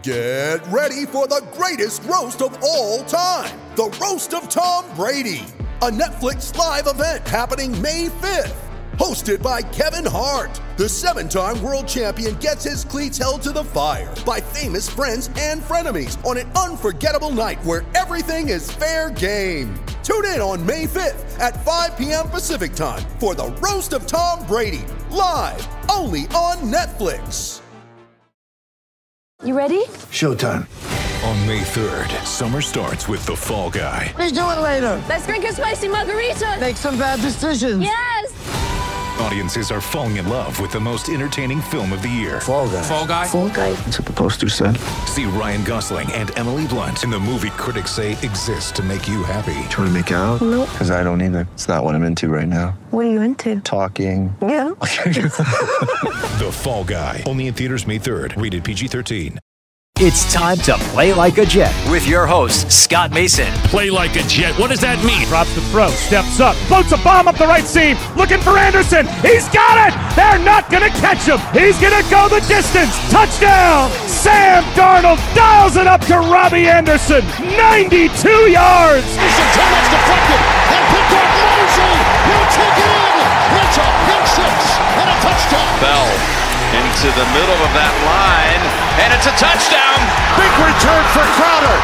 Get ready for the greatest roast of all time, the Roast of Tom Brady, a Netflix live event happening May 5th. Hosted by Kevin Hart, the 7-time world champion gets his cleats held to the fire by famous friends and frenemies on an unforgettable night where everything is fair game. Tune in on May 5th at 5 p.m. Pacific time for the Roast of Tom Brady, live only on Netflix. You ready? Showtime. On May 3rd, summer starts with The Fall Guy. Let's do it later. Let's drink a spicy margarita. Make some bad decisions. Yes! Audiences are falling in love with the most entertaining film of the year. Fall Guy. Fall Guy? Fall Guy. That's what the poster said. See Ryan Gosling and Emily Blunt in the movie critics say exists to make you happy. Trying to make it out? Nope. Because I don't either. It's not what I'm into right now. What are you into? Talking. Yeah. The Fall Guy. Only in theaters May 3rd. Rated PG-13. It's time to play like a Jet with your host, Scott Mason. Play like a Jet. What does that mean? Drops the throw, steps up, floats a bomb up the right seam, looking for Anderson. He's got it! They're not going to catch him. He's going to go the distance. Touchdown! Sam Darnold dials it up to Robbie Anderson. 92 yards! Anderson, too much deflected, and picked off Mosley. He'll take it in. It's a pick six and a touchdown. Bell into the middle of that line, and it's a touchdown. Big return for Crowder.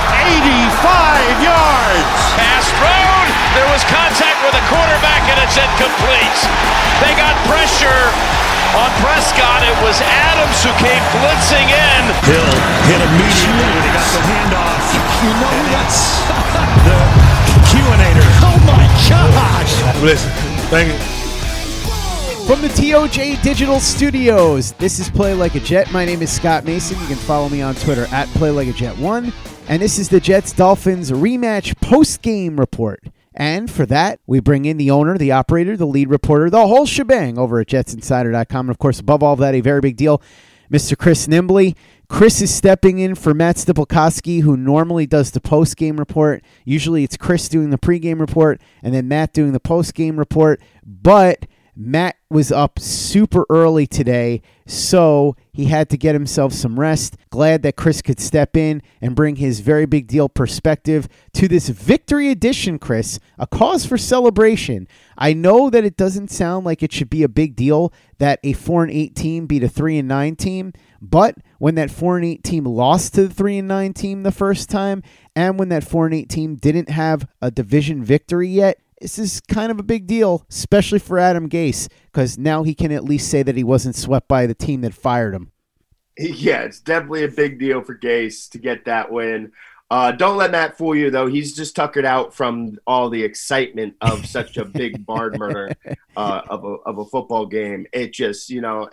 85 yards. Pass thrown. There was contact with the quarterback, and it's incomplete. They got pressure on Prescott. It was Adams who came blitzing in. Hill hit immediately when he got the handoff. You know that's The Q-inator. oh my gosh. Listen, thank you. From the TOJ Digital Studios, this is Play Like a Jet. My name is Scott Mason. You can follow me on Twitter at PlayLikeAJet1. And this is the Jets-Dolphins rematch post-game report. And for that, we bring in the owner, the operator, the lead reporter, the whole shebang over at JetsInsider.com. And, of course, above all of that, a very big deal, Mr. Chris Nimbley. Chris is stepping in for Matt Stipolkowski, who normally does the post-game report. Usually it's Chris doing the pregame report and then Matt doing the post-game report. But Matt was up super early today, so he had to get himself some rest. Glad that Chris could step in and bring his very big deal perspective to this victory edition, Chris, a cause for celebration. I know that it doesn't sound like it should be a big deal that a 4-8 team beat a 3-9 team, but when that 4-8 team lost to the 3-9 team the first time, and when that 4-8 team didn't have a division victory yet, this is kind of a big deal, especially for Adam Gase, because now he can at least say that he wasn't swept by the team that fired him. Yeah, it's definitely a big deal for Gase to get that win. Don't let Matt fool you, though. He's just tuckered out from all the excitement of such a big Bard murder of a football game. It just,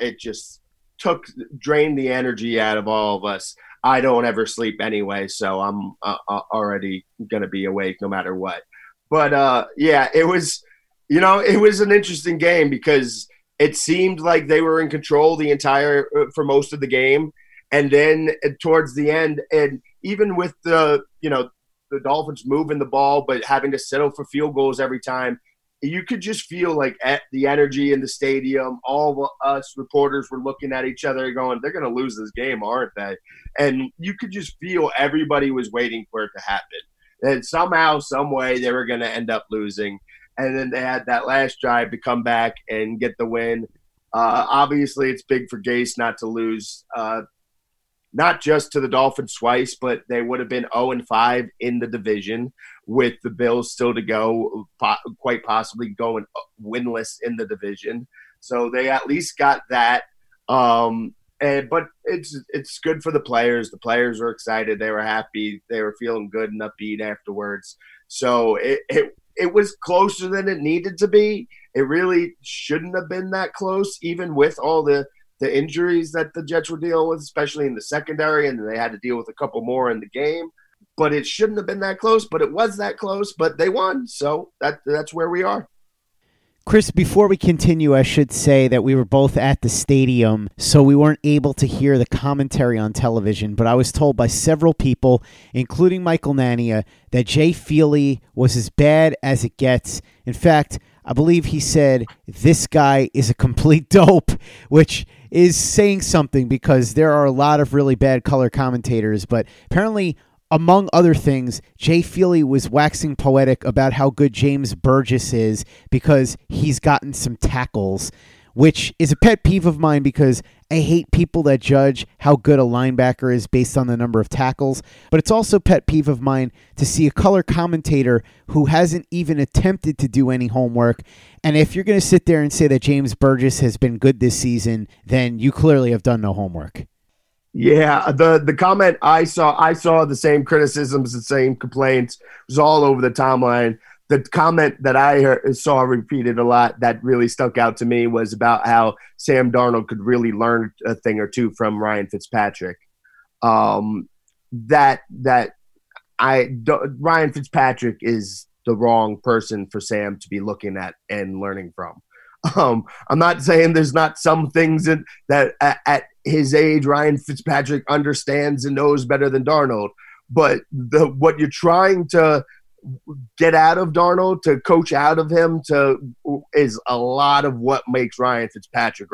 drained the energy out of all of us. I don't ever sleep anyway, so I'm already going to be awake no matter what. But, it was an interesting game because it seemed like they were in control for most of the game. And then towards the end, and even with the Dolphins moving the ball, but having to settle for field goals every time, you could just feel like the energy in the stadium. All of us reporters were looking at each other going, they're going to lose this game, aren't they? And you could just feel everybody was waiting for it to happen. And somehow, some way, they were going to end up losing. And then they had that last drive to come back and get the win. Obviously, it's big for Gase not to lose, not just to the Dolphins twice, but they would have been 0-5 in the division with the Bills still to go, quite possibly going winless in the division. So they at least got that. But it's good for the players. The players were excited. They were happy. They were feeling good and upbeat afterwards. So it was closer than it needed to be. It really shouldn't have been that close, even with all the injuries that the Jets were dealing with, especially in the secondary, and they had to deal with a couple more in the game. But it shouldn't have been that close, but it was that close. But they won, so that's where we are. Chris, before we continue, I should say that we were both at the stadium, so we weren't able to hear the commentary on television, but I was told by several people, including Michael Nania, that Jay Feely was as bad as it gets. In fact, I believe he said, "This guy is a complete dope," which is saying something because there are a lot of really bad color commentators. But apparently, among other things, Jay Feely was waxing poetic about how good James Burgess is because he's gotten some tackles, which is a pet peeve of mine because I hate people that judge how good a linebacker is based on the number of tackles. But it's also a pet peeve of mine to see a color commentator who hasn't even attempted to do any homework. And if you're going to sit there and say that James Burgess has been good this season, then you clearly have done no homework. Yeah, the comment I saw the same criticisms, the same complaints. It was all over the timeline. The comment that I saw repeated a lot that really stuck out to me was about how Sam Darnold could really learn a thing or two from Ryan Fitzpatrick. Ryan Fitzpatrick is the wrong person for Sam to be looking at and learning from. I'm not saying there's not some things that at his age Ryan Fitzpatrick understands and knows better than Darnold, but what you're trying to get out of Darnold, to coach out of him, is a lot of what makes Ryan Fitzpatrick.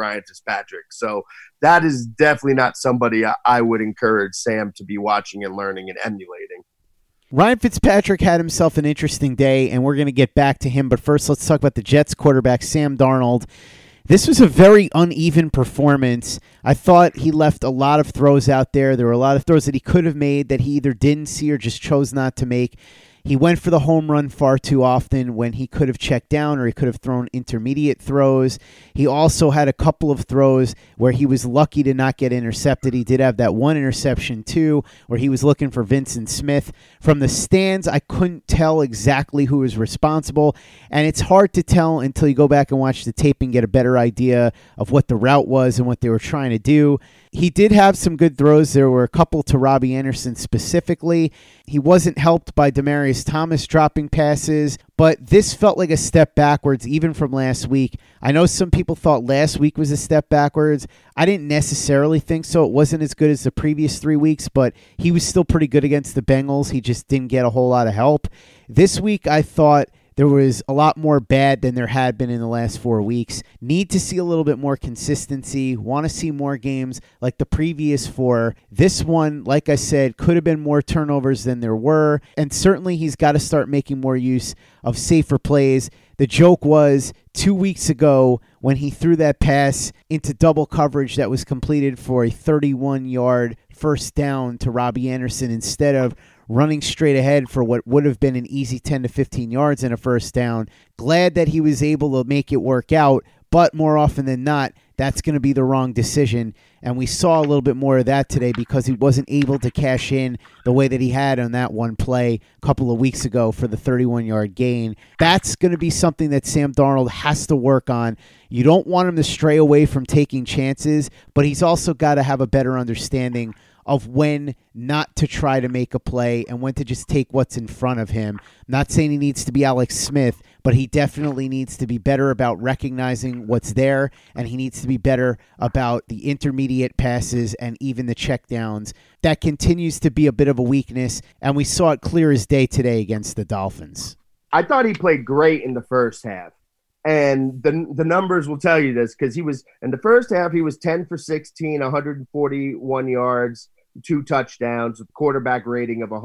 So that is definitely not somebody I would encourage Sam to be watching and learning and emulating. Ryan Fitzpatrick had himself an interesting day, and we're going to get back to him. But first, let's talk about the Jets quarterback, Sam Darnold. This was a very uneven performance. I thought he left a lot of throws out there. There were a lot of throws that he could have made that he either didn't see or just chose not to make. He went for the home run far too often when he could have checked down or he could have thrown intermediate throws. He also had a couple of throws where he was lucky to not get intercepted. He did have that one interception too where he was looking for Vincent Smith. From the stands, I couldn't tell exactly who was responsible, and it's hard to tell until you go back and watch the tape and get a better idea of what the route was and what they were trying to do. He did have some good throws. There were a couple to Robbie Anderson specifically. He wasn't helped by Demaryius Thomas dropping passes, but this felt like a step backwards even from last week. I know some people thought last week was a step backwards. I didn't necessarily think so. It wasn't as good as the previous 3 weeks, but he was still pretty good against the Bengals. He just didn't get a whole lot of help. This week, I thought there was a lot more bad than there had been in the last 4 weeks. Need to see a little bit more consistency. Want to see more games like the previous 4. This one, like I said, could have been more turnovers than there were. And certainly he's got to start making more use of safer plays. The joke was 2 weeks ago when he threw that pass into double coverage that was completed for a 31-yard first down to Robbie Anderson instead of running straight ahead for what would have been an easy 10 to 15 yards and a first down. Glad that he was able to make it work out, but more often than not, that's going to be the wrong decision. And we saw a little bit more of that today because he wasn't able to cash in the way that he had on that one play a couple of weeks ago for the 31-yard gain. That's going to be something that Sam Darnold has to work on. You don't want him to stray away from taking chances, but he's also got to have a better understanding of when not to try to make a play and when to just take what's in front of him. I'm not saying he needs to be Alex Smith, but he definitely needs to be better about recognizing what's there, and he needs to be better about the intermediate passes and even the checkdowns. That continues to be a bit of a weakness, and we saw it clear as day today against the Dolphins. I thought he played great in the first half. And the numbers will tell you this because he was in the first half, he was 10 for 16, 141 yards, 2 touchdowns, with quarterback rating of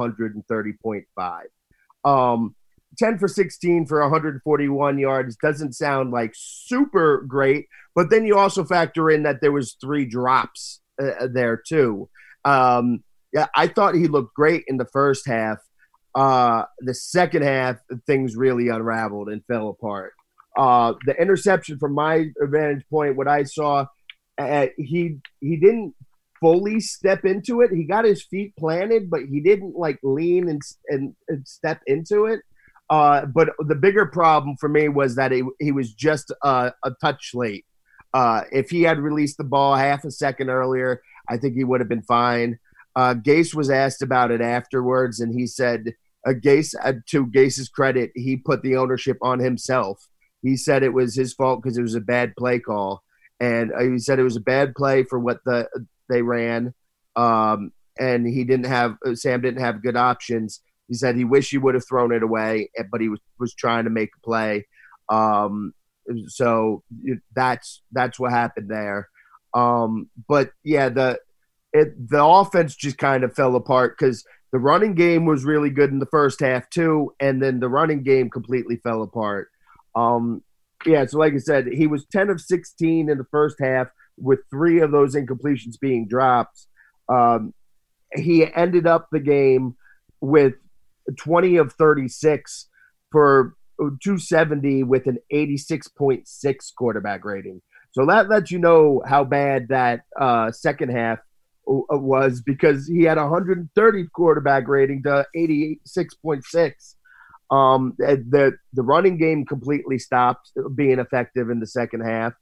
130.5. 10 for 16 for 141 yards doesn't sound like super great, but then you also factor in that there was 3 drops there too. Yeah, I thought he looked great in the first half. The second half, things really unraveled and fell apart. The interception, from my vantage point, what I saw, he didn't fully step into it. He got his feet planted, but he didn't like lean and step into it. But the bigger problem for me was that he was just a touch late. If he had released the ball half a second earlier, I think he would have been fine. Gase was asked about it afterwards, and he said, Gase, to Gase's credit, he put the ownership on himself. He said it was his fault because it was a bad play call. And he said it was a bad play for what they ran. And Sam didn't have good options. He said he wished he would have thrown it away, but he was trying to make a play. So that's what happened there. But yeah, the offense just kind of fell apart because the running game was really good in the first half too, and then the running game completely fell apart. Yeah, so like I said, he was 10 of 16 in the first half with 3 of those incompletions being dropped. He ended up the game with 20 of 36 for 270 with an 86.6 quarterback rating. So that lets you know how bad that second half was, because he had 130 quarterback rating to 86.6. The running game completely stopped being effective in the second half.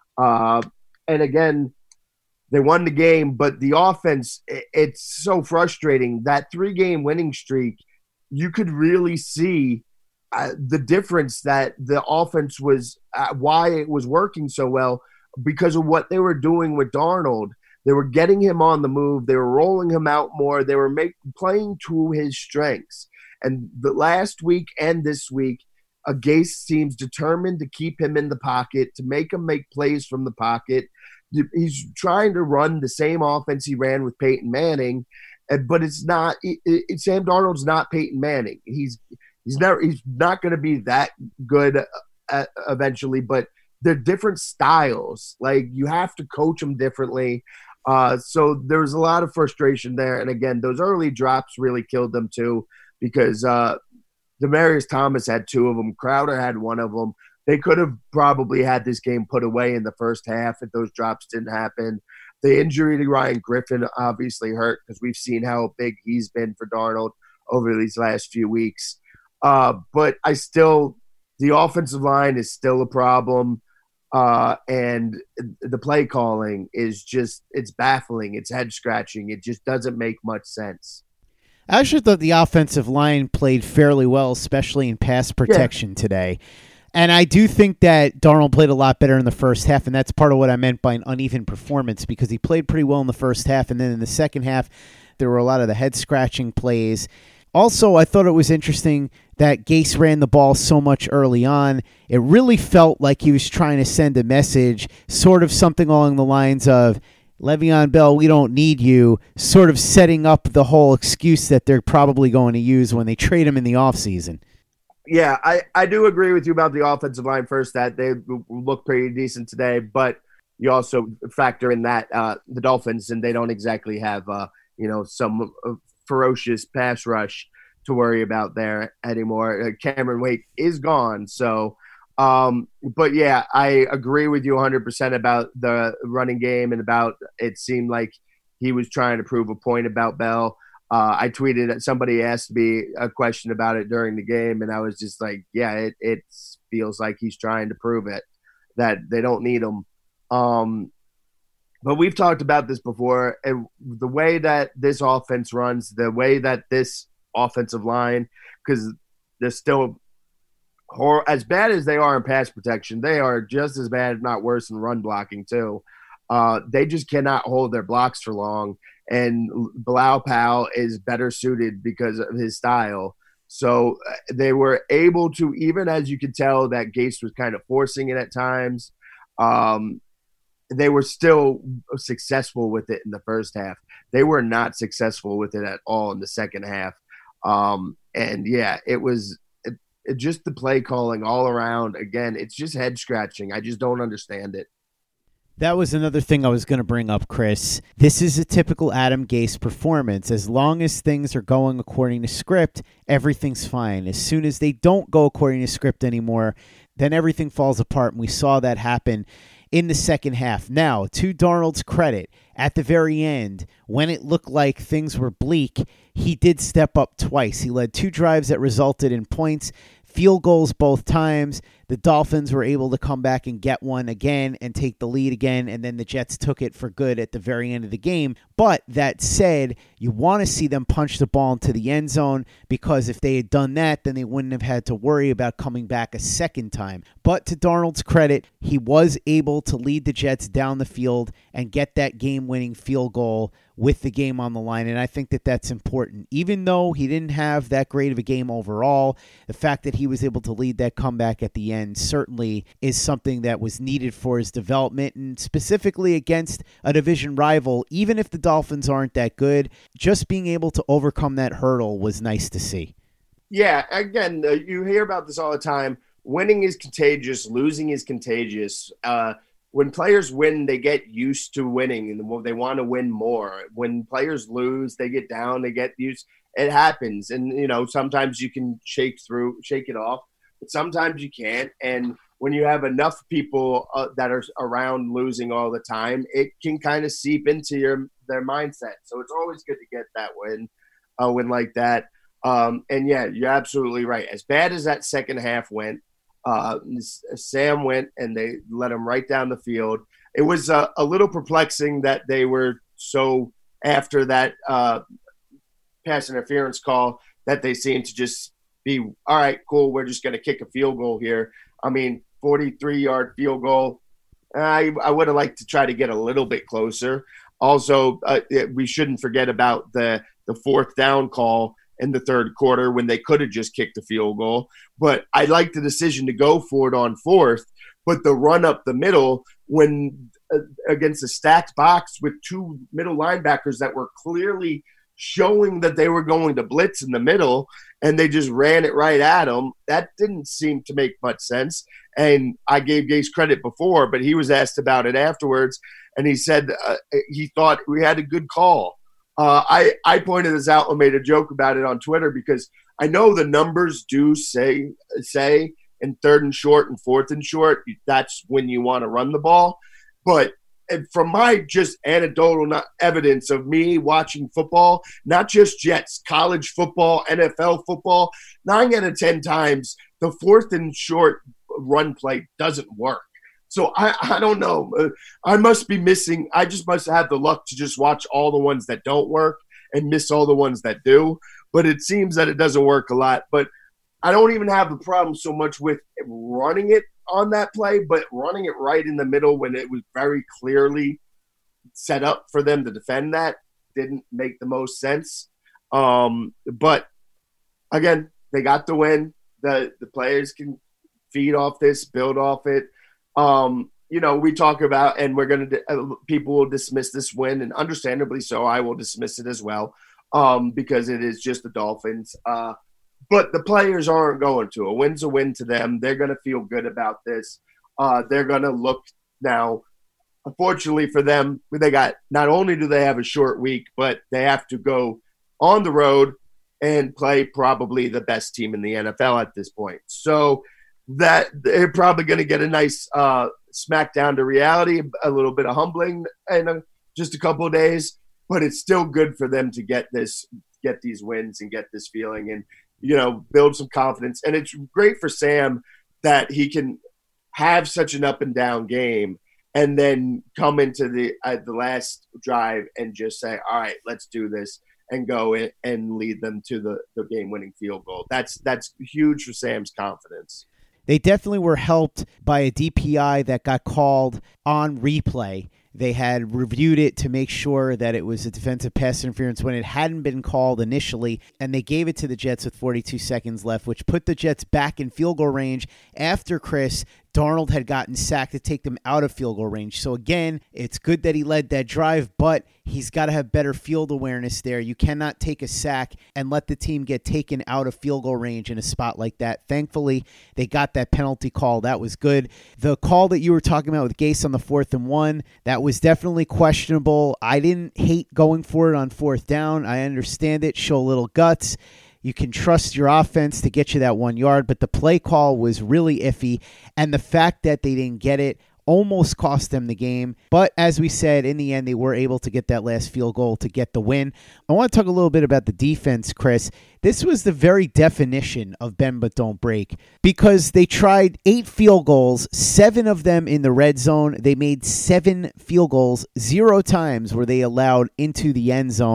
And again, they won the game, but the offense, it's so frustrating. That 3-game winning streak, you could really see the difference that the offense was, why it was working so well, because of what they were doing with Darnold. They were getting him on the move. They were rolling him out more. They were playing to his strengths. And the last week and this week, Gase seems determined to keep him in the pocket, to make him make plays from the pocket. He's trying to run the same offense he ran with Peyton Manning, but it's not. Sam Darnold's not Peyton Manning. He's not going to be that good eventually. But they're different styles. Like, you have to coach them differently. So there was a lot of frustration there. And again, those early drops really killed them too, because Demaryius Thomas had 2 of them. Crowder had 1 of them. They could have probably had this game put away in the first half if those drops didn't happen. The injury to Ryan Griffin obviously hurt, because we've seen how big he's been for Darnold over these last few weeks. But the offensive line is still a problem. And the play calling is just, it's baffling. It's head scratching. It just doesn't make much sense. I actually thought the offensive line played fairly well, especially in pass protection today. And I do think that Darnold played a lot better in the first half, and that's part of what I meant by an uneven performance, because he played pretty well in the first half, and then in the second half, there were a lot of the head-scratching plays. Also, I thought it was interesting that Gase ran the ball so much early on. It really felt like he was trying to send a message, sort of something along the lines of, Le'Veon Bell, we don't need you, sort of setting up the whole excuse that they're probably going to use when they trade him in the offseason. Yeah, I do agree with you about the offensive line first, that they look pretty decent today, but you also factor in that the Dolphins, and they don't exactly have some ferocious pass rush to worry about there anymore. Cameron Wake is gone, so but yeah, I agree with you 100% about the running game, and about it seemed like he was trying to prove a point about Bell. I tweeted, somebody asked me a question about it during the game, and I was just like, yeah, it feels like he's trying to prove it, that they don't need him. But we've talked about this before, and the way that this offense runs, the way that this offensive line, because they're still as bad as they are in pass protection, they are just as bad, if not worse, in run blocking too. They just cannot hold their blocks for long. And Bilal Powell is better suited because of his style. So they were able to, even as you could tell that Gase was kind of forcing it at times, they were still successful with it in the first half. They were not successful with it at all in the second half. And yeah, it was just the play calling all around. Again, it's just head scratching. I just don't understand it. That was another thing I was going to bring up, Chris. This is a typical Adam Gase performance. As long as things are going according to script, everything's fine. As soon as they don't go according to script anymore, then everything falls apart, and we saw that happen in the second half. Now, to Darnold's credit, at the very end, when it looked like things were bleak, he did step up twice. He led 2 drives that resulted in points, field goals both times. The Dolphins were able to come back and get one again and take the lead again, and then the Jets took it for good at the very end of the game. But that said, you want to see them punch the ball into the end zone, because if they had done that, then they wouldn't have had to worry about coming back a second time. But to Darnold's credit, he was able to lead the Jets down the field and get that game-winning field goal with the game on the line, and I think that that's important. Even though he didn't have that great of a game overall, the fact that he was able to lead that comeback at the end certainly is something that was needed for his development, and specifically against a division rival. Even if the Dolphins aren't that good, just being able to overcome that hurdle was nice to see. Yeah, again, you hear about this all the time. Winning is contagious. Losing is contagious. When players win, they get used to winning, and they want to win more. When players lose, they get down, they get used. It happens. And, sometimes you can shake it off, but sometimes you can't. And when you have enough people that are around losing all the time, it can kind of seep into their mindset. So it's always good to get that win like that. And yeah, you're absolutely right. As bad as that second half went, Sam went and they let him right down the field. It was a little perplexing that they were so after that pass interference call that they seemed to just be, all right, cool, we're just going to kick a field goal here. I mean, 43-yard field goal. I would have liked to try to get a little bit closer. Also, we shouldn't forget about the fourth down call in the third quarter when they could have just kicked a field goal. But I like the decision to go for it on fourth. But the run up the middle when against a stacked box with two middle linebackers that were clearly showing that they were going to blitz in the middle, and they just ran it right at him, that didn't seem to make much sense. And I gave Gase credit before, but he was asked about it afterwards, and he said he thought we had a good call. I pointed this out and made a joke about it on Twitter because I know the numbers do say in third and short and fourth and short, that's when you want to run the ball. But from my just anecdotal evidence of me watching football, not just Jets, college football, NFL football, 9 out of 10 times the fourth and short run play doesn't work. So I don't know. I must be missing. I just must have the luck to just watch all the ones that don't work and miss all the ones that do. But it seems that it doesn't work a lot. But I don't even have the problem so much with running it on that play, but running it right in the middle when it was very clearly set up for them to defend that didn't make the most sense. But again, they got the win. The players can feed off this, build off it. We talk about, and we're going to, people will dismiss this win, and understandably so. I will dismiss it as well, because it is just the Dolphins. But the players aren't going to. A win's a win to them. They're going to feel good about this. They're going to look now. Unfortunately for them, not only do they have a short week, but they have to go on the road and play probably the best team in the NFL at this point. So that they're probably going to get a nice smack down to reality, a little bit of humbling in just a couple of days, but it's still good for them to get these wins and get this feeling and, build some confidence. And it's great for Sam that he can have such an up and down game and then come into the last drive and just say, all right, let's do this, and go in and lead them to the game-winning field goal. That's huge for Sam's confidence. They definitely were helped by a DPI that got called on replay. They had reviewed it to make sure that it was a defensive pass interference when it hadn't been called initially, and they gave it to the Jets with 42 seconds left, which put the Jets back in field goal range after Chris Darnold had gotten sacked to take them out of field goal range. So again, it's good that he led that drive, but he's got to have better field awareness there. You cannot take a sack and let the team get taken out of field goal range in a spot like that. Thankfully, they got that penalty call. That was good. The call that you were talking about with Gase on the 4th and 1, that was definitely questionable. I didn't hate going for it on 4th down. I understand it. Show a little guts. You can trust your offense to get you that 1 yard, but the play call was really iffy, and the fact that they didn't get it almost cost them the game. But as we said, in the end, they were able to get that last field goal to get the win. I want to talk a little bit about the defense, Chris. This was the very definition of bend but don't break, because they tried 8 field goals, 7 of them in the red zone. They made 7 field goals. 0 times were they allowed into the end zone.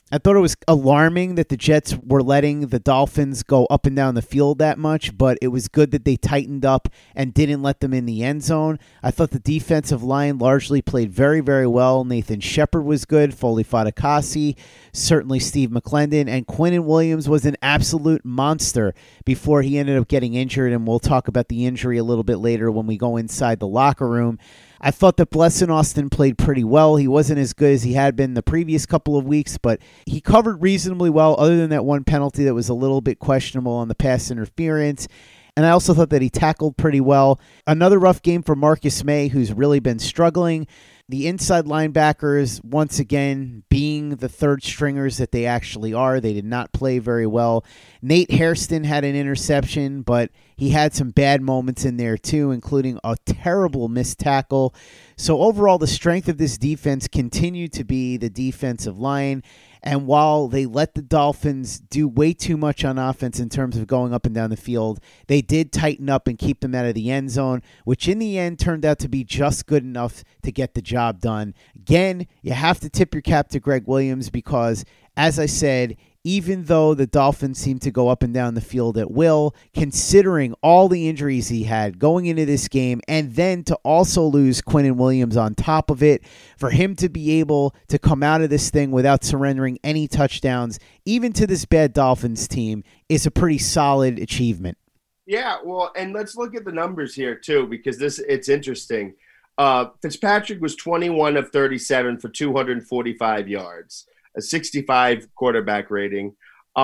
I thought it was alarming that the Jets were letting the Dolphins go up and down the field that much, but it was good that they tightened up and didn't let them in the end zone. I thought the defensive line largely played very, very well. Nathan Shepard was good, Foley Fatukasi, certainly Steve McClendon, and Quinnen Williams was an absolute monster before he ended up getting injured, and we'll talk about the injury a little bit later when we go inside the locker room. I thought that Blesson Austin played pretty well. He wasn't as good as he had been the previous couple of weeks, but he covered reasonably well other than that one penalty that was a little bit questionable on the pass interference. And I also thought that he tackled pretty well. Another rough game for Marcus May, who's really been struggling. The inside linebackers, once again, being the third stringers that they actually are, they did not play very well. Nate Hairston had an interception, but he had some bad moments in there too, including a terrible missed tackle. So overall, the strength of this defense continued to be the defensive line. And while they let the Dolphins do way too much on offense in terms of going up and down the field, they did tighten up and keep them out of the end zone, which in the end turned out to be just good enough to get the job done. Again, you have to tip your cap to Greg Williams because, as I said, even though the Dolphins seem to go up and down the field at will, considering all the injuries he had going into this game, and then to also lose Quinnen Williams on top of it, for him to be able to come out of this thing without surrendering any touchdowns, even to this bad Dolphins team, is a pretty solid achievement. Yeah, well, and let's look at the numbers here, too, because it's interesting. Fitzpatrick was 21 of 37 for 245 yards. A 65 quarterback rating.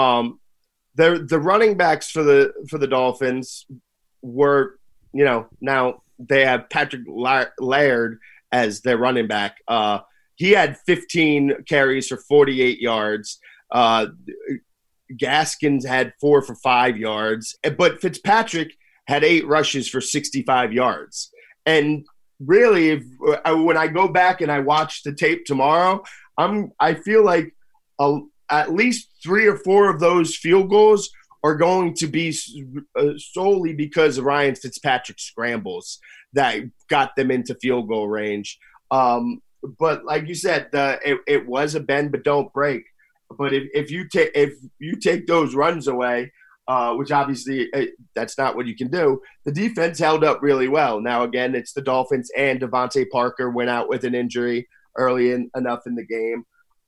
The running backs for the Dolphins were, now they have Patrick Laird as their running back. He had 15 carries for 48 yards. Gaskins had 4 for 5 yards, but Fitzpatrick had 8 rushes for 65 yards. And really, when I go back and I watch the tape tomorrow, I feel like at least 3 or 4 of those field goals are going to be solely because of Ryan Fitzpatrick's scrambles that got them into field goal range. But like you said, it was a bend but don't break. But if you take those runs away, which obviously that's not what you can do, the defense held up really well. Now again, it's the Dolphins, and Devontae Parker went out with an injury early enough in the game.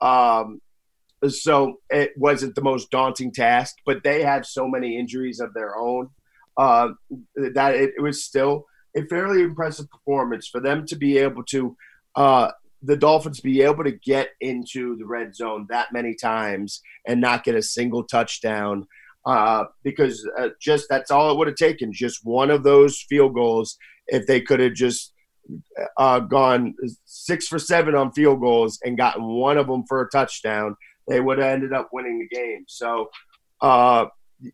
So it wasn't the most daunting task, but they had so many injuries of their own that it was still a fairly impressive performance for them to be able to the Dolphins be able to get into the red zone that many times and not get a single touchdown because just that's all it would have taken, just one of those field goals. If they could have just gone 6 for 7 on field goals and gotten one of them for a touchdown, they would have ended up winning the game. So, the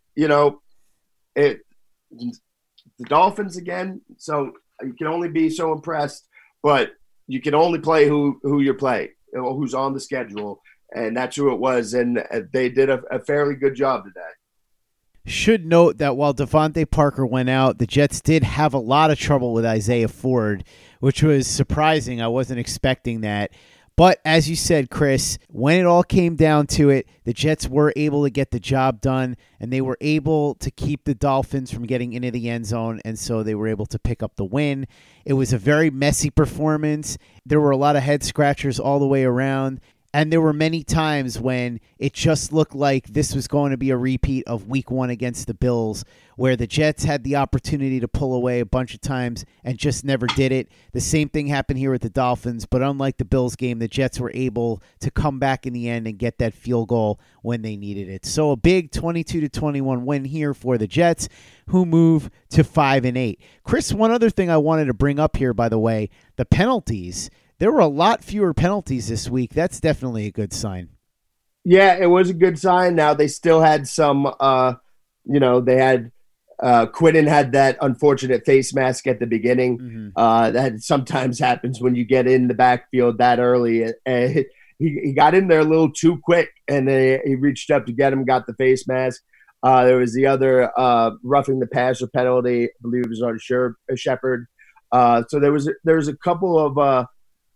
Dolphins again, so you can only be so impressed, but you can only play who you play, who's on the schedule, and that's who it was, and they did a fairly good job today. Should note that while Devontae Parker went out, the Jets did have a lot of trouble with Isaiah Ford, which was surprising. I wasn't expecting that. But as you said, Chris, when it all came down to it, the Jets were able to get the job done, and they were able to keep the Dolphins from getting into the end zone, and so they were able to pick up the win. It was a very messy performance. There were a lot of head scratchers all the way around. And there were many times when it just looked like this was going to be a repeat of week 1 against the Bills, where the Jets had the opportunity to pull away a bunch of times and just never did it. The same thing happened here with the Dolphins, but unlike the Bills game, the Jets were able to come back in the end and get that field goal when they needed it. So a big 22-21 win here for the Jets, who move to 5-8. Chris, one other thing I wanted to bring up here, by the way, the penalties. There were a lot fewer penalties this week. That's definitely a good sign. Yeah, it was a good sign. Now, they still had some, they had Quinnen had that unfortunate face mask at the beginning. Mm-hmm. That sometimes happens when you get in the backfield that early. He got in there a little too quick, and he reached up to get him, got the face mask. There was the other roughing the passer penalty. I believe it was on Shepard. So there was a couple of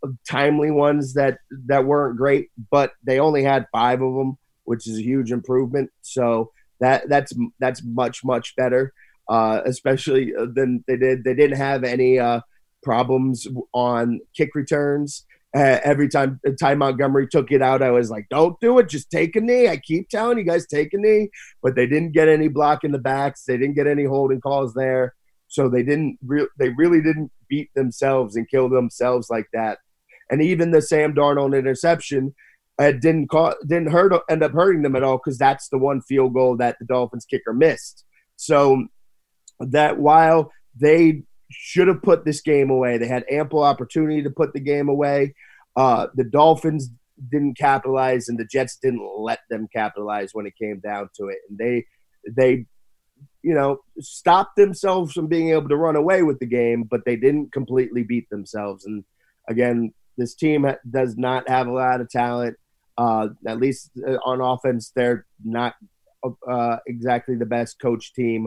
timely ones that weren't great, but they only had 5 of them, which is a huge improvement. So that's much better, especially than they did. They didn't have any problems on kick returns. Every time Ty Montgomery took it out, I was like, don't do it. Just take a knee. I keep telling you guys, take a knee. But they didn't get any block in the backs. They didn't get any holding calls there. So they really didn't beat themselves and kill themselves like that. And even the Sam Darnold interception didn't end up hurting them at all, because that's the one field goal that the Dolphins kicker missed. So that while they should have put this game away, they had ample opportunity to put the game away. The Dolphins didn't capitalize, and the Jets didn't let them capitalize when it came down to it. And they stopped themselves from being able to run away with the game, but they didn't completely beat themselves. And again, this team does not have a lot of talent. At least on offense, they're not exactly the best coach team.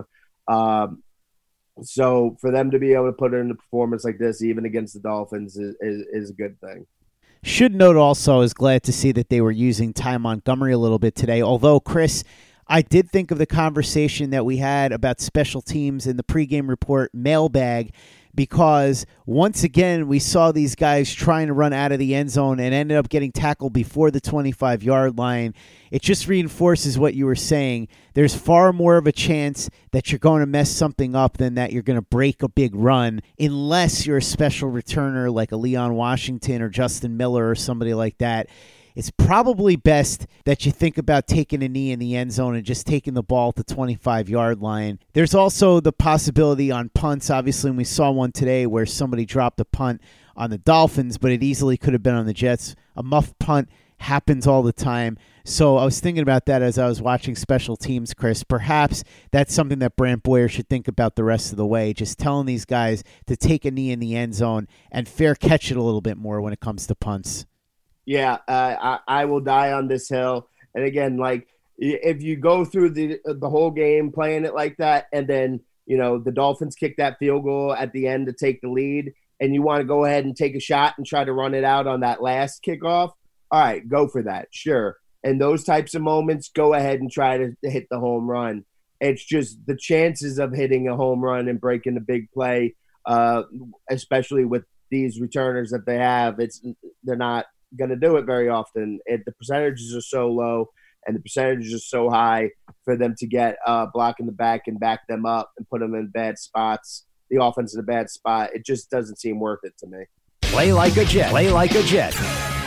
So for them to be able to put in a performance like this, even against the Dolphins, is a good thing. Should note also, I was glad to see that they were using Ty Montgomery a little bit today. Although, Chris, I did think of the conversation that we had about special teams in the pregame report mailbag, because once again, we saw these guys trying to run out of the end zone and ended up getting tackled before the 25-yard line. It just reinforces what you were saying. There's far more of a chance that you're going to mess something up than that you're going to break a big run, unless you're a special returner like a Leon Washington or Justin Miller or somebody like that. It's probably best that you think about taking a knee in the end zone and just taking the ball at the 25-yard line. There's also the possibility on punts. Obviously, we saw one today where somebody dropped a punt on the Dolphins, but it easily could have been on the Jets. A muff punt happens all the time. So I was thinking about that as I was watching special teams, Chris. Perhaps that's something that Brant Boyer should think about the rest of the way, just telling these guys to take a knee in the end zone and fair catch it a little bit more when it comes to punts. Yeah, I will die on this hill. And again, like, if you go through the whole game playing it like that, and then, the Dolphins kick that field goal at the end to take the lead, and you want to go ahead and take a shot and try to run it out on that last kickoff, all right, go for that, sure. And those types of moments, go ahead and try to hit the home run. It's just the chances of hitting a home run and breaking a big play, especially with these returners that they have, they're not going to do it very often. The percentages are so low and the percentages are so high for them to get block in the back and back them up and put them in bad spots, the offense in a bad spot. It just doesn't seem worth it to me. Play like a Jet. Play like a Jet.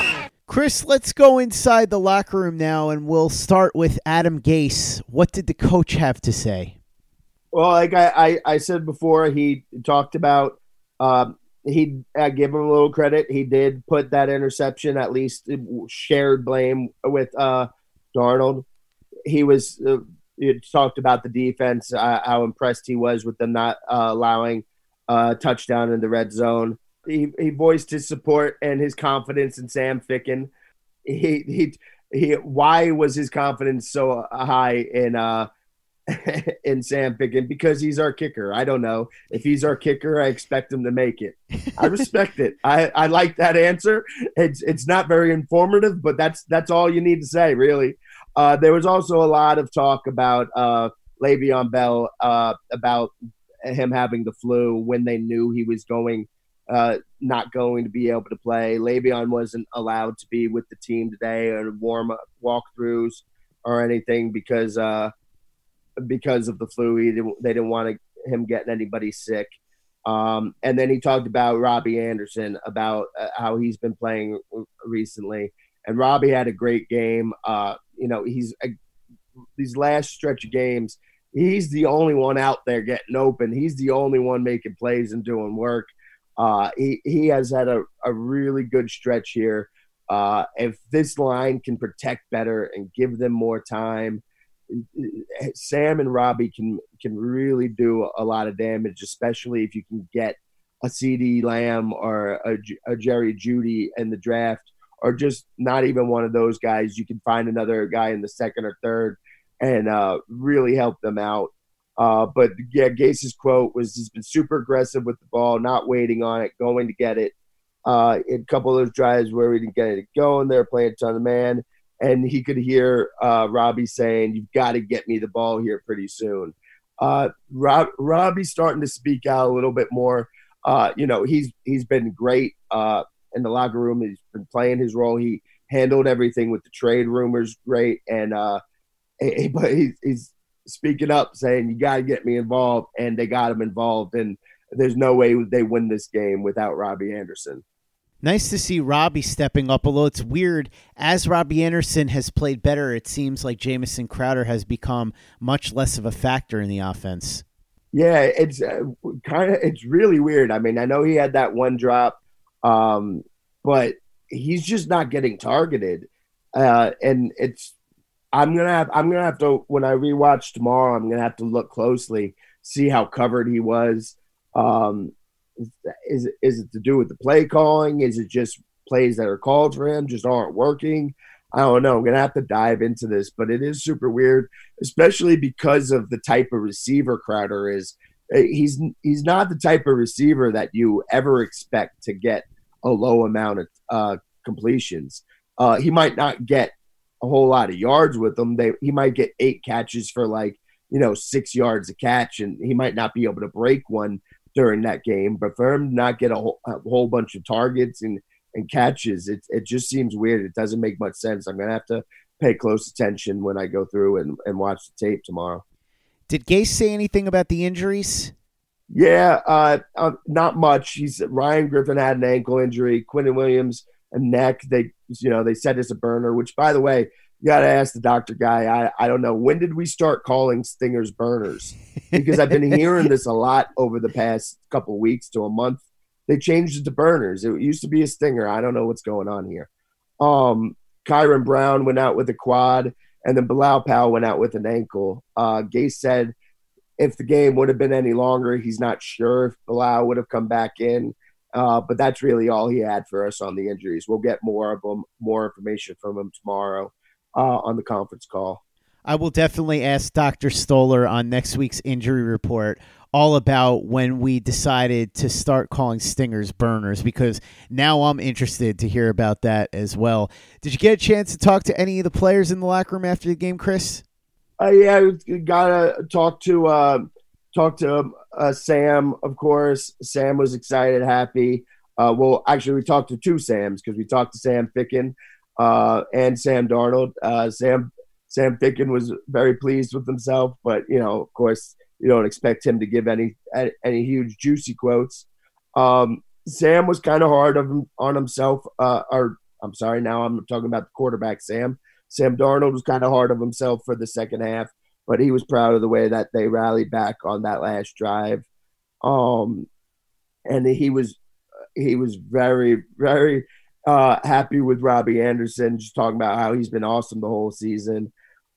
Chris, let's go inside the locker room now, and we'll start with Adam Gase. What did the coach have to say? Well, like I said before, he talked about he give him a little credit. He did put that interception, at least shared blame with Darnold. He talked about the defense, how impressed he was with them not allowing a touchdown in the red zone. He voiced his support and his confidence in Sam Ficken. Why was his confidence so high in Sam Ficken? Because he's our kicker. I don't know. If he's our kicker, I expect him to make it. I respect it. I like that answer. It's not very informative, but that's all you need to say, really. There was also a lot of talk about Le'Veon Bell, about him having the flu when they knew he was not going to be able to play. Le'Veon wasn't allowed to be with the team today or warm-up walkthroughs or anything because of the flu. They didn't want him getting anybody sick. And then he talked about Robbie Anderson, about how he's been playing recently. And Robbie had a great game. These last stretch of games, he's the only one out there getting open. He's the only one making plays and doing work. He has had a really good stretch here. If this line can protect better and give them more time, Sam and Robbie can really do a lot of damage, especially if you can get a CeeDee Lamb or a Jerry Jeudy in the draft, or just not even one of those guys. You can find another guy in the second or third and really help them out. But yeah, Gase's quote was, he's been super aggressive with the ball, not waiting on it, going to get it. A couple of those drives where we didn't get it going, they were playing a ton of man, and he could hear Robbie saying, "You've got to get me the ball here pretty soon." Robbie's starting to speak out a little bit more. He's been great in the locker room. He's been playing his role. He handled everything with the trade rumors great, and but he's speaking up, saying, "You got to get me involved," and they got him involved. And there's no way they win this game without Robbie Anderson. Nice to see Robbie stepping up, although it's weird. As Robbie Anderson has played better, it seems like Jamison Crowder has become much less of a factor in the offense. Yeah, it's it's really weird. I mean, I know he had that one drop, but he's just not getting targeted. And I'm gonna have to, when I rewatch tomorrow, I'm gonna have to look closely, see how covered he was. Is it to do with the play calling? Is it just plays that are called for him just aren't working? I don't know. I'm going to have to dive into this, but it is super weird, especially because of the type of receiver Crowder is. He's not the type of receiver that you ever expect to get a low amount of completions. He might not get a whole lot of yards with them. He might get 8 catches for 6 yards a catch, and he might not be able to break one during that game, but for him to not get a whole bunch of targets and catches, it just seems weird. It doesn't make much sense. I'm going to have to pay close attention when I go through and watch the tape tomorrow. Did Gase say anything about the injuries? Yeah, not much. Ryan Griffin had an ankle injury. Quinton Williams a neck. They said it's a burner, which, by the way, you got to ask the doctor guy. I don't know. When did we start calling stingers burners? Because I've been hearing this a lot over the past couple of weeks to a month. They changed it to burners. It used to be a stinger. I don't know what's going on here. Kyron Brown went out with a quad, and then Bilal Powell went out with an ankle. Gase said if the game would have been any longer, he's not sure if Bilal would have come back in. But that's really all he had for us on the injuries. We'll get more information from him tomorrow on the conference call. I will definitely ask Dr. Stoller on next week's injury report all about when we decided to start calling stingers burners, because now I'm interested to hear about that as well. Did you get a chance to talk to any of the players in the locker room after the game, Chris? Yeah, gotta talk to Sam, of course. Sam was excited, happy. Well, actually, we talked to 2 Sams, because we talked to Sam Ficken and Sam Darnold. Sam Ficken was very pleased with himself, but of course, you don't expect him to give any huge juicy quotes. Sam was kind of hard on himself. I'm sorry, now I'm talking about the quarterback, Sam. Sam Darnold was kind of hard on himself for the second half, but he was proud of the way that they rallied back on that last drive. And he was very, very happy with Robbie Anderson, just talking about how he's been awesome the whole season.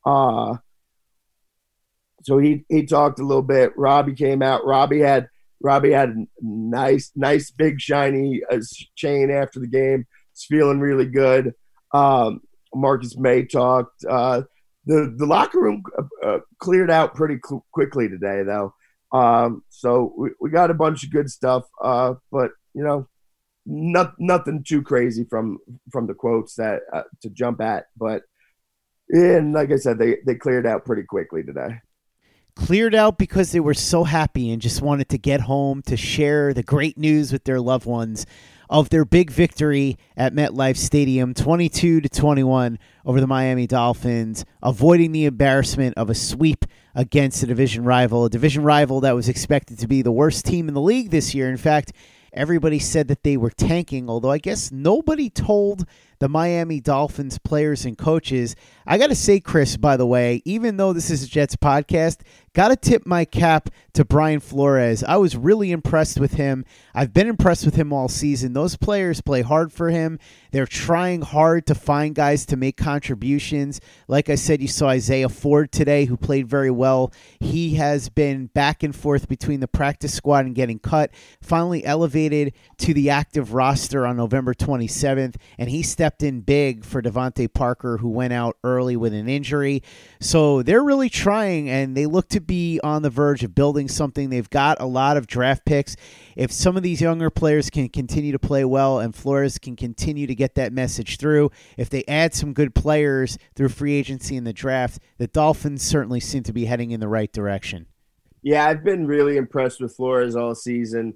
So he talked a little bit. Robbie came out. Robbie had a nice big shiny chain after the game. He's feeling really good. Marcus May talked. The locker room cleared out pretty quickly today, though. So we got a bunch of good stuff, but nothing too crazy from the quotes that to jump at. But and like I said, they cleared out pretty quickly today. Cleared out because they were so happy and just wanted to get home to share the great news with their loved ones of their big victory at MetLife Stadium, 22-21 over the Miami Dolphins, avoiding the embarrassment of a sweep against a division rival that was expected to be the worst team in the league this year. In fact, everybody said that they were tanking, although I guess nobody told the Miami Dolphins players and coaches. I got to say, Chris, by the way, even though this is a Jets podcast, got to tip my cap to Brian Flores. I was really impressed with him. I've been impressed with him all season. Those players play hard for him. They're trying hard to find guys to make contributions. Like I said, you saw Isaiah Ford today, who played very well. He has been back and forth between the practice squad and getting cut. Finally elevated to the active roster on November 27th, and he stepped stepped in big for Devontae Parker, who went out early with an injury. So they're really trying, and they look to be on the verge of building something. They've got a lot of draft picks. If some of these younger players can continue to play well and Flores can continue to get that message through, if they add some good players through free agency in the draft, the Dolphins certainly seem to be heading in the right direction. Yeah, I've been really impressed with Flores all season.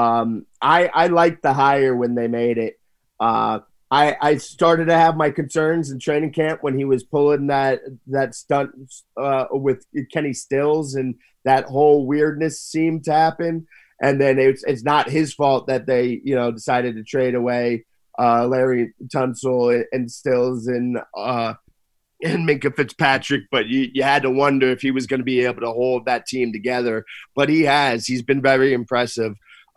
I liked the hire when they made it. I started to have my concerns in training camp when he was pulling that stunt with Kenny Stills, and that whole weirdness seemed to happen. And then it's not his fault that they decided to trade away Larry Tunsil and Stills and Minkah Fitzpatrick, but you had to wonder if he was going to be able to hold that team together. But he has. He's been very impressive.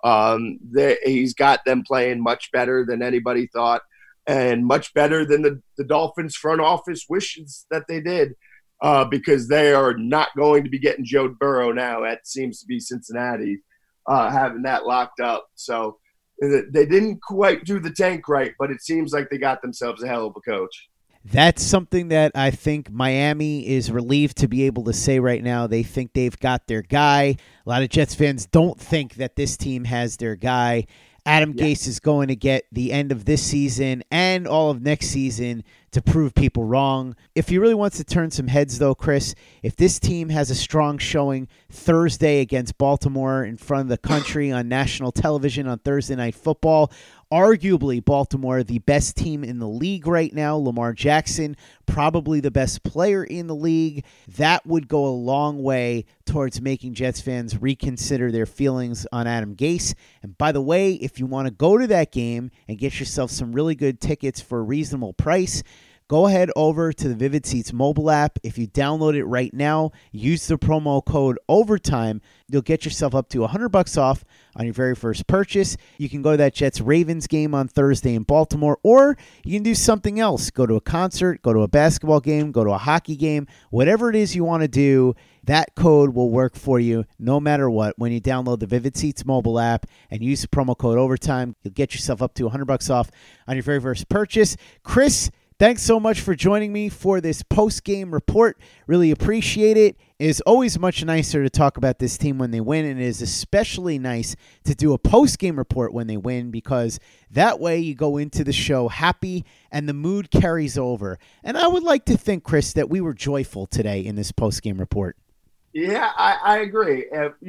He's got them playing much better than anybody thought, and much better than the Dolphins front office wishes that they did, because they are not going to be getting Joe Burrow now. That seems to be Cincinnati having that locked up. So they didn't quite do the tank right, but it seems like they got themselves a hell of a coach. That's something that I think Miami is relieved to be able to say right now. They think they've got their guy. A lot of Jets fans don't think that this team has their guy. Adam Gase is going to get the end of this season and all of next season to prove people wrong. If he really wants to turn some heads, though, Chris, if this team has a strong showing Thursday against Baltimore in front of the country on national television on Thursday Night Football, arguably Baltimore, the best team in the league right now, Lamar Jackson, probably the best player in the league, that would go a long way towards making Jets fans reconsider their feelings on Adam Gase. And by the way, if you want to go to that game and get yourself some really good tickets for a reasonable price, go ahead over to the Vivid Seats mobile app. If you download it right now, use the promo code OVERTIME, you'll get yourself up to $100 off on your very first purchase. You can go to that Jets-Ravens game on Thursday in Baltimore, or you can do something else. Go to a concert, go to a basketball game, go to a hockey game, whatever it is you want to do, that code will work for you no matter what. When you download the Vivid Seats mobile app and use the promo code OVERTIME, you'll get yourself up to $100 off on your very first purchase. Chris, thanks so much for joining me for this post-game report. Really appreciate it. It is always much nicer to talk about this team when they win, and it is especially nice to do a post-game report when they win, because that way you go into the show happy and the mood carries over. And I would like to think, Chris, that we were joyful today in this post-game report. Yeah, I agree.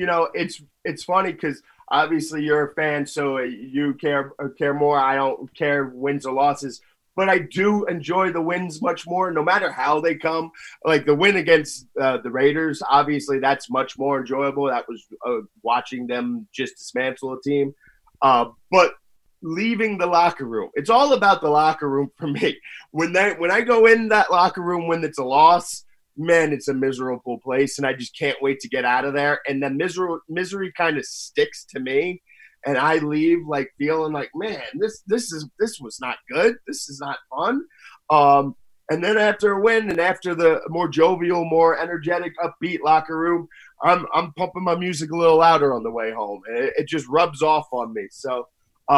It's funny because obviously you're a fan, so you care more. I don't care wins or losses. But I do enjoy the wins much more, no matter how they come. Like the win against the Raiders, obviously that's much more enjoyable. That was watching them just dismantle a team. But leaving the locker room, it's all about the locker room for me. When I go in that locker room when it's a loss, man, it's a miserable place, and I just can't wait to get out of there. And the misery kind of sticks to me. And I leave like feeling like, man, this was not good. This is not fun. And then after a win and after the more jovial, more energetic, upbeat locker room, I'm pumping my music a little louder on the way home. It just rubs off on me. So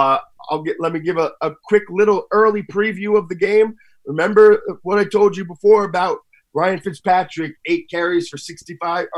let me give a quick little early preview of the game. Remember what I told you before about Ryan Fitzpatrick, 8 carries for 65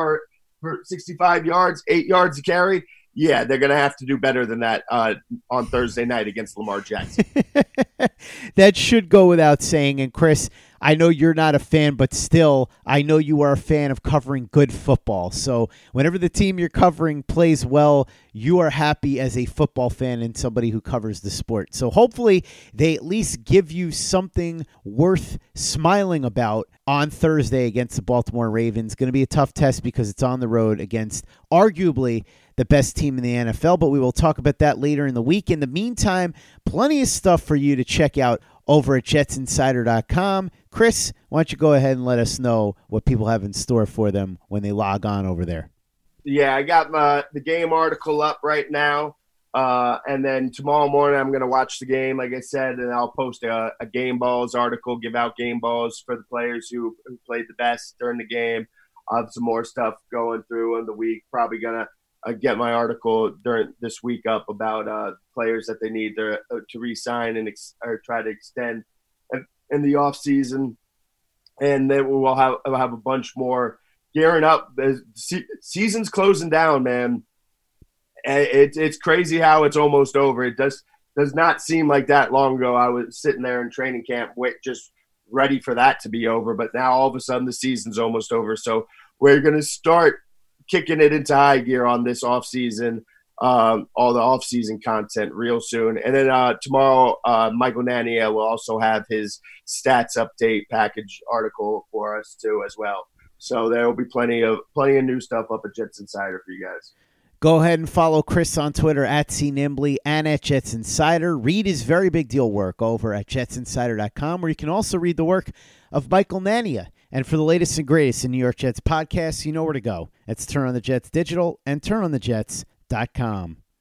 yards, 8 yards a carry. Yeah, they're going to have to do better than that on Thursday night against Lamar Jackson. That should go without saying. And Chris, I know you're not a fan, but still, I know you are a fan of covering good football. So whenever the team you're covering plays well, you are happy as a football fan and somebody who covers the sport. So hopefully they at least give you something worth smiling about on Thursday against the Baltimore Ravens. Going to be a tough test because it's on the road against arguably the best team in the NFL, but we will talk about that later in the week. In the meantime, plenty of stuff for you to check out over at jetsinsider.com. Chris, why don't you go ahead and let us know what people have in store for them when they log on over there? Yeah, I got the game article up right now, and then tomorrow morning I'm going to watch the game, like I said, and I'll post a game balls article, give out game balls for the players who played the best during the game. I'll have some more stuff going through in the week, probably going to get my article during this week up about players that they need to re-sign and or try to extend in the off season, and then we'll have a bunch more gearing up. The season's closing down, man. It's crazy how it's almost over. It does not seem like that long ago. I was sitting there in training camp, just ready for that to be over. But now all of a sudden the season's almost over. So we're going to start kicking it into high gear on this off season, all the off season content real soon. And then tomorrow, Michael Nania will also have his stats update package article for us too as well. So there will be plenty of new stuff up at Jets Insider for you guys. Go ahead and follow Chris on Twitter at CNimbly and at Jets Insider. Read his very big deal work over at jetsinsider.com, where you can also read the work of Michael Nania. And for the latest and greatest in New York Jets podcasts, you know where to go. It's Turn on the Jets Digital and turnonthejets.com.